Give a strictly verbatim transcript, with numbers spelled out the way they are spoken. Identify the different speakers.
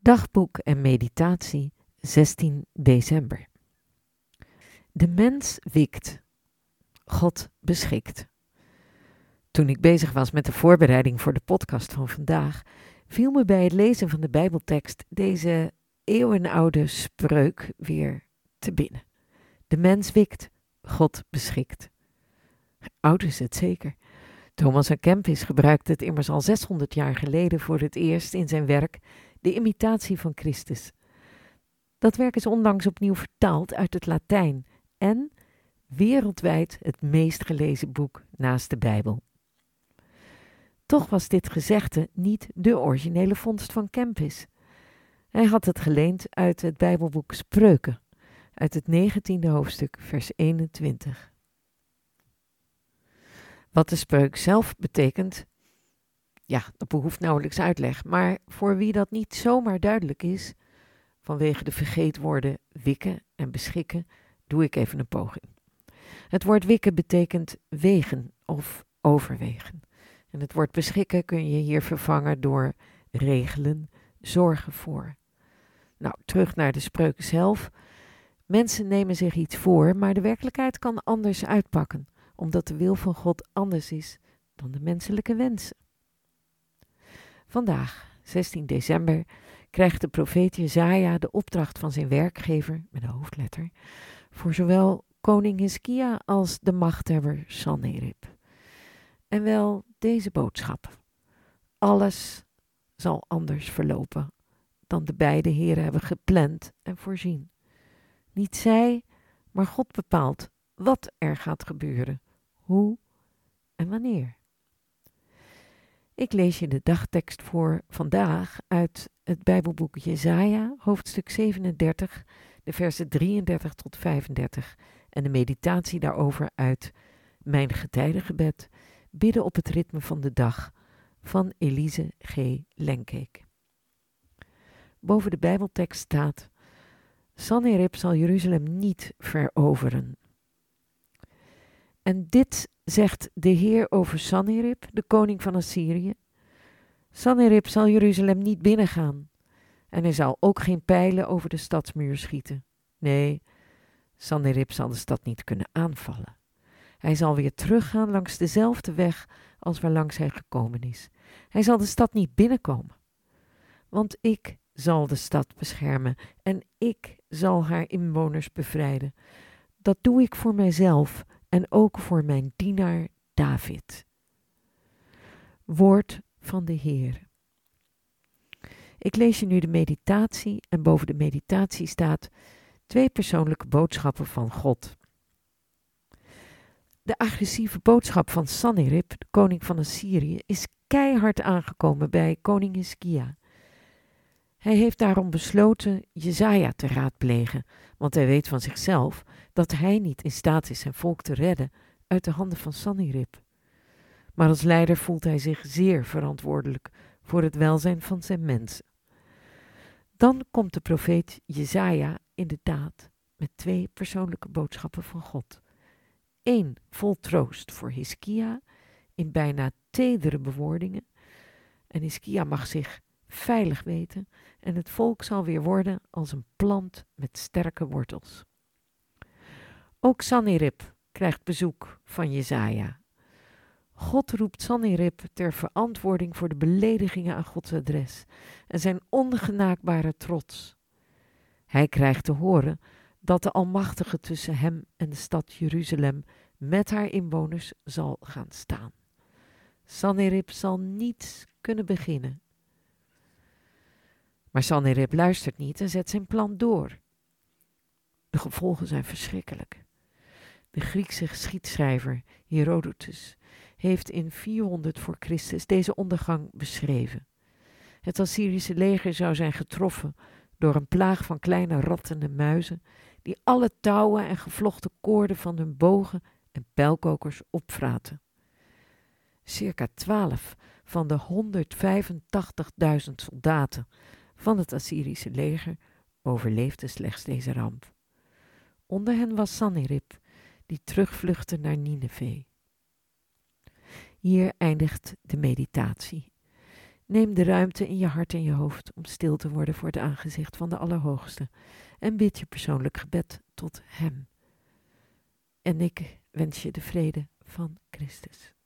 Speaker 1: Dagboek en meditatie zestien december. De mens wikt, God beschikt. Toen ik bezig was met de voorbereiding voor de podcast van vandaag, viel me bij het lezen van de Bijbeltekst deze eeuwenoude spreuk weer te binnen. De mens wikt, God beschikt. Oud is het zeker. Thomas à Kempis gebruikte het immers al zeshonderd jaar geleden voor het eerst in zijn werk De Imitatie van Christus. Dat werk is onlangs opnieuw vertaald uit het Latijn en wereldwijd het meest gelezen boek naast de Bijbel. Toch was dit gezegde niet de originele vondst van Kempis. Hij had het geleend uit het Bijbelboek Spreuken, uit het negentiende hoofdstuk, vers eenentwintig. Wat de spreuk zelf betekent, ja, dat behoeft nauwelijks uitleg, maar voor wie dat niet zomaar duidelijk is, vanwege de vergeetwoorden wikken en beschikken, doe ik even een poging. Het woord wikken betekent wegen of overwegen. En het woord beschikken kun je hier vervangen door regelen, zorgen voor. Nou, terug naar de spreuk zelf. Mensen nemen zich iets voor, maar de werkelijkheid kan anders uitpakken, omdat de wil van God anders is dan de menselijke wensen. Vandaag, zestien december, krijgt de profeet Jesaja de opdracht van zijn werkgever, met een hoofdletter, voor zowel koning Hiskia als de machthebber Sanherib. En wel deze boodschap: alles zal anders verlopen dan de beide heren hebben gepland en voorzien. Niet zij, maar God bepaalt wat er gaat gebeuren, hoe en wanneer. Ik lees je de dagtekst voor vandaag uit het Bijbelboek Jesaja, hoofdstuk zevenendertig, de versen drieëndertig tot vijfendertig en de meditatie daarover uit Mijn Getijdengebed, bidden op het ritme van de dag, van Elise G. Lenkeek. Boven de Bijbeltekst staat: Sanherib zal Jeruzalem niet veroveren. En dit zegt de Heer over Sanherib, de koning van Assyrië: Sanherib zal Jeruzalem niet binnengaan, en hij zal ook geen pijlen over de stadsmuur schieten. Nee, Sanherib zal de stad niet kunnen aanvallen. Hij zal weer teruggaan langs dezelfde weg als waarlangs hij gekomen is. Hij zal de stad niet binnenkomen, want ik zal de stad beschermen en ik zal haar inwoners bevrijden. Dat doe ik voor mijzelf en ook voor mijn dienaar David. Woord van de Heer. Ik lees je nu de meditatie en boven de meditatie staat twee persoonlijke boodschappen van God. De agressieve boodschap van Sanherib, de koning van Assyrië, is keihard aangekomen bij koning Hiskia. Hij heeft daarom besloten Jesaja te raadplegen, want hij weet van zichzelf dat hij niet in staat is zijn volk te redden uit de handen van Sanherib. Maar als leider voelt hij zich zeer verantwoordelijk voor het welzijn van zijn mensen. Dan komt de profeet Jesaja inderdaad met twee persoonlijke boodschappen van God. Eén vol troost voor Hiskia in bijna tedere bewoordingen. En Hiskia mag zich veilig weten en het volk zal weer worden als een plant met sterke wortels. Ook Sanherib krijgt bezoek van Jesaja. God roept Sanherib ter verantwoording voor de beledigingen aan Gods adres en zijn ongenaakbare trots. Hij krijgt te horen dat de Almachtige tussen hem en de stad Jeruzalem met haar inwoners zal gaan staan. Sanherib zal niets kunnen beginnen. Maar Sanherib luistert niet en zet zijn plan door. De gevolgen zijn verschrikkelijk. De Griekse geschiedschrijver Herodotus heeft in vierhonderd voor Christus deze ondergang beschreven. Het Assyrische leger zou zijn getroffen door een plaag van kleine ratten en muizen die alle touwen en gevlochten koorden van hun bogen en pijlkokers opvraten. Circa twaalf van de honderdvijfentachtigduizend soldaten van het Assyrische leger overleefden slechts deze ramp. Onder hen was Sanherib, die terugvluchtte naar Nineve. Hier eindigt de meditatie. Neem de ruimte in je hart en je hoofd om stil te worden voor het aangezicht van de Allerhoogste. En bid je persoonlijk gebed tot Hem. En ik wens je de vrede van Christus.